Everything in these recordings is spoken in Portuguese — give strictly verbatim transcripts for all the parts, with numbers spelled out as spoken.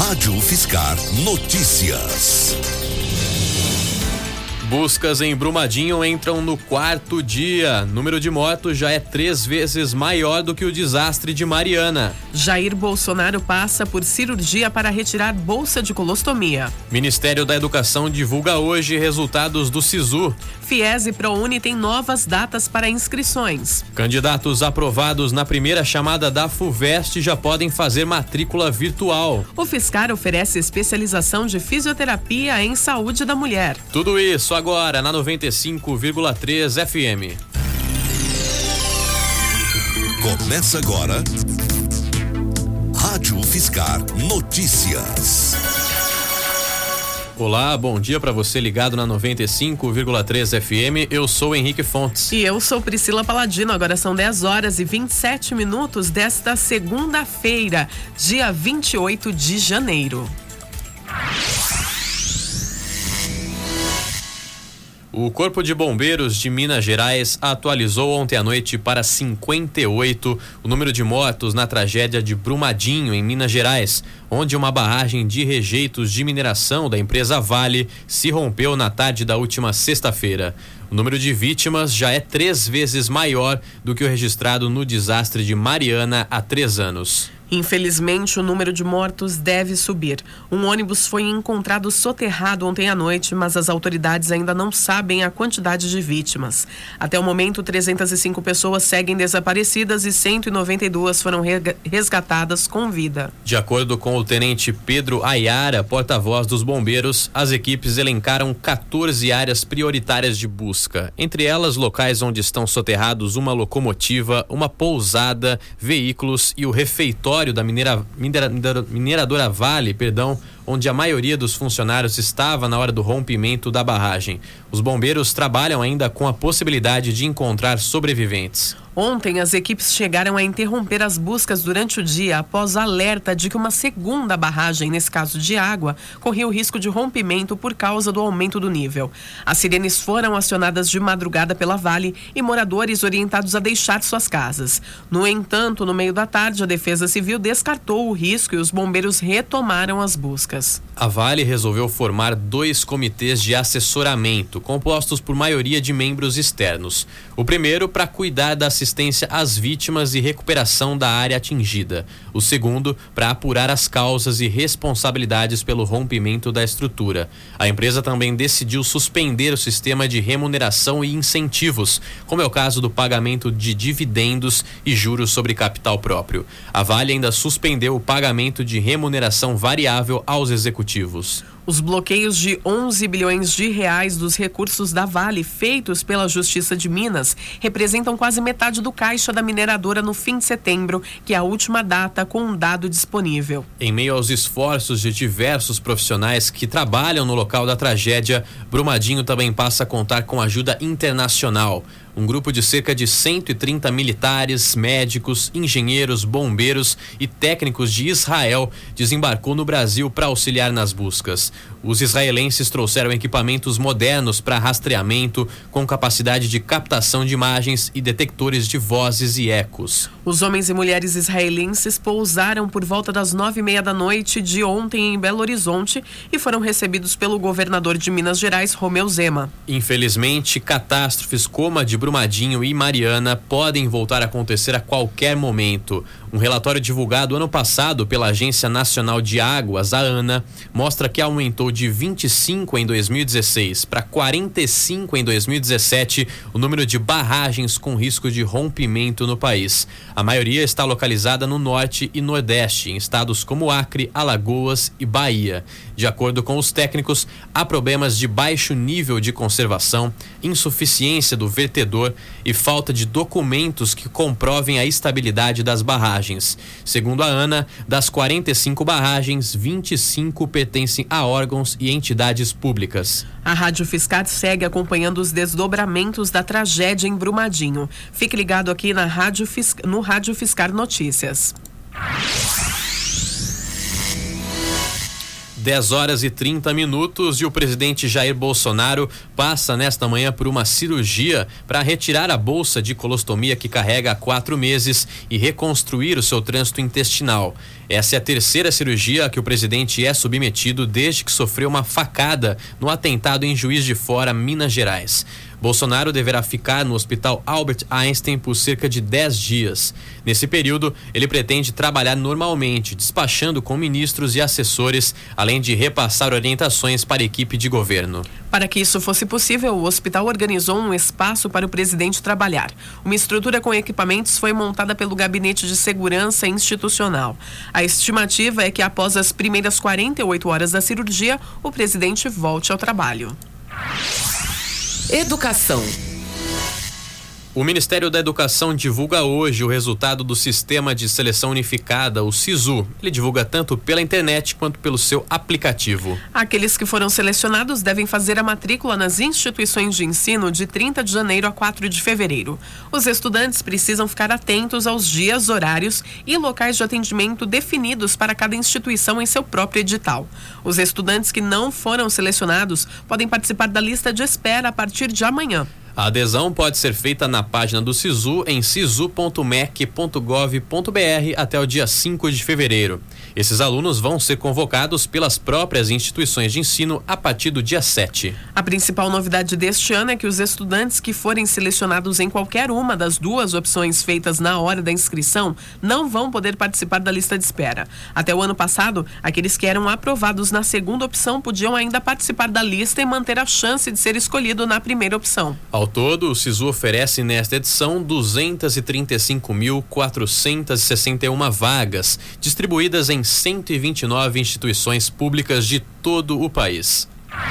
Rádio Fiscar Notícias. Buscas em Brumadinho entram no quarto dia. Número de mortos já é três vezes maior do que o desastre de Mariana. Jair Bolsonaro passa por cirurgia para retirar bolsa de colostomia. Ministério da Educação divulga hoje resultados do SISU. Fies e ProUni têm novas datas para inscrições. Candidatos aprovados na primeira chamada da FUVEST já podem fazer matrícula virtual. O Fiscar oferece especialização de fisioterapia em saúde da mulher. Tudo isso agora na noventa e cinco vírgula três F M. Começa agora Rádio Fiscar Notícias. Olá, bom dia para você ligado na noventa e cinco vírgula três F M. Eu sou Henrique Fontes. E eu sou Priscila Paladino. Agora são dez horas e vinte e sete minutos desta segunda-feira, dia vinte e oito de janeiro. O Corpo de Bombeiros de Minas Gerais atualizou ontem à noite para cinquenta e oito o número de mortos na tragédia de Brumadinho, em Minas Gerais, onde uma barragem de rejeitos de mineração da empresa Vale se rompeu na tarde da última sexta-feira. O número de vítimas já é três vezes maior do que o registrado no desastre de Mariana há três anos. Infelizmente, o número de mortos deve subir. Um ônibus foi encontrado soterrado ontem à noite, mas as autoridades ainda não sabem a quantidade de vítimas. Até o momento, trezentas e cinco pessoas seguem desaparecidas e cento e noventa e duas foram resgatadas com vida. De acordo com o tenente Pedro Ayara, porta-voz dos bombeiros, as equipes elencaram quatorze áreas prioritárias de busca. Entre elas, locais onde estão soterrados uma locomotiva, uma pousada, veículos e o refeitório da minera, minera, mineradora Vale, perdão, onde a maioria dos funcionários estava na hora do rompimento da barragem. Os bombeiros trabalham ainda com a possibilidade de encontrar sobreviventes. Ontem, as equipes chegaram a interromper as buscas durante o dia após alerta de que uma segunda barragem, nesse caso de água, corria o risco de rompimento por causa do aumento do nível. As sirenes foram acionadas de madrugada pela Vale e moradores orientados a deixar suas casas. No entanto, no meio da tarde, a Defesa Civil descartou o risco e os bombeiros retomaram as buscas. A Vale resolveu formar dois comitês de assessoramento, compostos por maioria de membros externos. O primeiro para cuidar da assistência às vítimas e recuperação da área atingida. O segundo para apurar as causas e responsabilidades pelo rompimento da estrutura. A empresa também decidiu suspender o sistema de remuneração e incentivos, como é o caso do pagamento de dividendos e juros sobre capital próprio. A Vale ainda suspendeu o pagamento de remuneração variável aos executivos. Os bloqueios de onze bilhões de reais dos recursos da Vale feitos pela Justiça de Minas representam quase metade do caixa da mineradora no fim de setembro, que é a última data com um dado disponível. Em meio aos esforços de diversos profissionais que trabalham no local da tragédia, Brumadinho também passa a contar com ajuda internacional. Um grupo de cerca de cento e trinta militares, médicos, engenheiros, bombeiros e técnicos de Israel desembarcou no Brasil para auxiliar nas buscas. Os israelenses trouxeram equipamentos modernos para rastreamento, com capacidade de captação de imagens e detectores de vozes e ecos. Os homens e mulheres israelenses pousaram por volta das nove e meia da noite de ontem em Belo Horizonte e foram recebidos pelo governador de Minas Gerais, Romeu Zema. Infelizmente, catástrofes como a de Brumadinho e Mariana podem voltar a acontecer a qualquer momento. Um relatório divulgado ano passado pela Agência Nacional de Águas, a ANA, mostra que aumentou de vinte e cinco em dois mil e dezesseis para quarenta e cinco em dois mil e dezessete o número de barragens com risco de rompimento no país. A maioria está localizada no norte e nordeste, em estados como Acre, Alagoas e Bahia. De acordo com os técnicos, há problemas de baixo nível de conservação, insuficiência do vertedor e falta de documentos que comprovem a estabilidade das barragens. Segundo a ANA, das quarenta e cinco barragens, vinte e cinco pertencem a órgãos e entidades públicas. A Rádio Fiscar segue acompanhando os desdobramentos da tragédia em Brumadinho. Fique ligado aqui na Rádio Fisc... no Rádio Fiscar Notícias. dez horas e trinta minutos e o presidente Jair Bolsonaro passa nesta manhã por uma cirurgia para retirar a bolsa de colostomia que carrega há quatro meses e reconstruir o seu trânsito intestinal. Essa é a terceira cirurgia que o presidente é submetido desde que sofreu uma facada no atentado em Juiz de Fora, Minas Gerais. Bolsonaro deverá ficar no Hospital Albert Einstein por cerca de dez dias. Nesse período, ele pretende trabalhar normalmente, despachando com ministros e assessores, além de repassar orientações para a equipe de governo. Para que isso fosse possível, o hospital organizou um espaço para o presidente trabalhar. Uma estrutura com equipamentos foi montada pelo Gabinete de Segurança Institucional. A estimativa é que após as primeiras quarenta e oito horas da cirurgia, o presidente volte ao trabalho. Educação. O Ministério da Educação divulga hoje o resultado do Sistema de Seleção Unificada, o SISU. Ele divulga tanto pela internet quanto pelo seu aplicativo. Aqueles que foram selecionados devem fazer a matrícula nas instituições de ensino de trinta de janeiro a quatro de fevereiro. Os estudantes precisam ficar atentos aos dias, horários e locais de atendimento definidos para cada instituição em seu próprio edital. Os estudantes que não foram selecionados podem participar da lista de espera a partir de amanhã. A adesão pode ser feita na página do SISU em sisu ponto mec ponto gov ponto br até o dia cinco de fevereiro. Esses alunos vão ser convocados pelas próprias instituições de ensino a partir do dia sete. A principal novidade deste ano é que os estudantes que forem selecionados em qualquer uma das duas opções feitas na hora da inscrição não vão poder participar da lista de espera. Até o ano passado, aqueles que eram aprovados na segunda opção podiam ainda participar da lista e manter a chance de ser escolhido na primeira opção. Ao todo, o SISU oferece nesta edição duzentas e trinta e cinco mil, quatrocentas e sessenta e uma vagas, distribuídas em cento e vinte e nove instituições públicas de todo o país.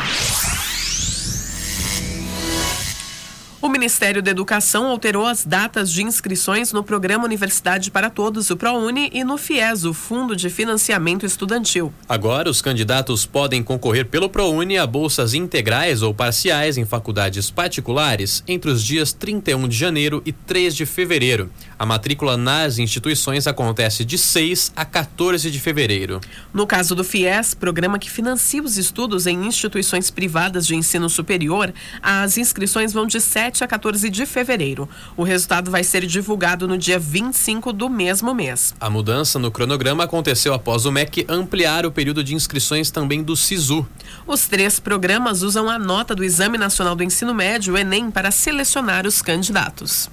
O Ministério da Educação alterou as datas de inscrições no Programa Universidade para Todos, o ProUni, e no FIES, o Fundo de Financiamento Estudantil. Agora, os candidatos podem concorrer pelo ProUni a bolsas integrais ou parciais em faculdades particulares entre os dias trinta e um de janeiro e três de fevereiro. A matrícula nas instituições acontece de seis a quatorze de fevereiro. No caso do FIES, programa que financia os estudos em instituições privadas de ensino superior, as inscrições vão de sete a quatorze de fevereiro. O resultado vai ser divulgado no dia vinte e cinco do mesmo mês. A mudança no cronograma aconteceu após o M E C ampliar o período de inscrições também do SISU. Os três programas usam a nota do Exame Nacional do Ensino Médio, o Enem, para selecionar os candidatos.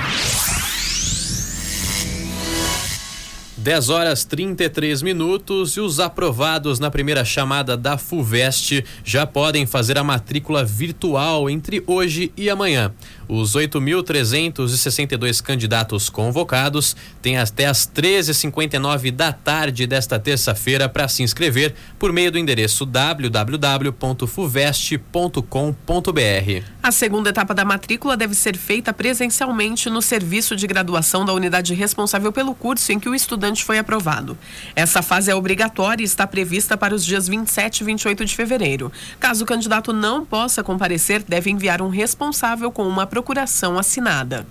dez horas e trinta e três minutos e os aprovados na primeira chamada da FUVEST já podem fazer a matrícula virtual entre hoje e amanhã. Os oito mil trezentos e sessenta e dois candidatos convocados têm até as treze e cinquenta e nove da tarde desta terça-feira para se inscrever por meio do endereço w w w ponto fuvest ponto com ponto br. A segunda etapa da matrícula deve ser feita presencialmente no serviço de graduação da unidade responsável pelo curso em que o estudante foi aprovado. Essa fase é obrigatória e está prevista para os dias vinte e sete e vinte e oito de fevereiro. Caso o candidato não possa comparecer, deve enviar um responsável com uma procuração assinada.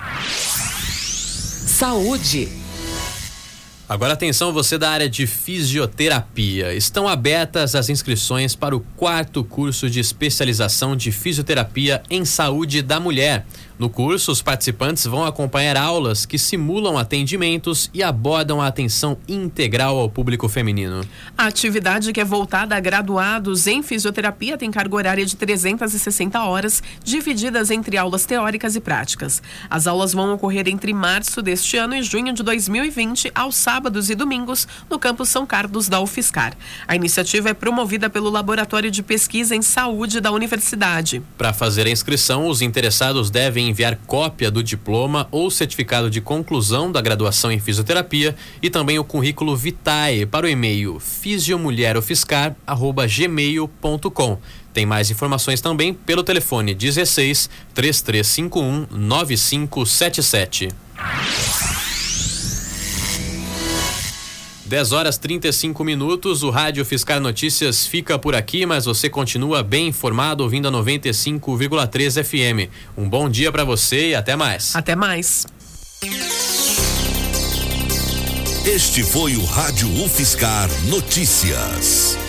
Saúde. Agora atenção, você da área de fisioterapia. Estão abertas as inscrições para o quarto curso de especialização de fisioterapia em saúde da mulher. No curso, os participantes vão acompanhar aulas que simulam atendimentos e abordam a atenção integral ao público feminino. A atividade, que é voltada a graduados em fisioterapia, tem carga horária de trezentas e sessenta horas, divididas entre aulas teóricas e práticas. As aulas vão ocorrer entre março deste ano e junho de dois mil e vinte, aos sábados e domingos, no campus São Carlos da UFSCar. A iniciativa é promovida pelo Laboratório de Pesquisa em Saúde da Universidade. Para fazer a inscrição, os interessados devem enviar cópia do diploma ou certificado de conclusão da graduação em fisioterapia e também o currículo vitae para o e-mail fisiomulherofiscar arroba gmail ponto com. Tem mais informações também pelo telefone dezesseis, três três cinco um, nove cinco sete sete. dez horas e trinta e cinco minutos, o Rádio Fiscar Notícias fica por aqui, mas você continua bem informado ouvindo a noventa e cinco vírgula três F M. Um bom dia para você e até mais. Até mais. Este foi o Rádio UFSCar Notícias.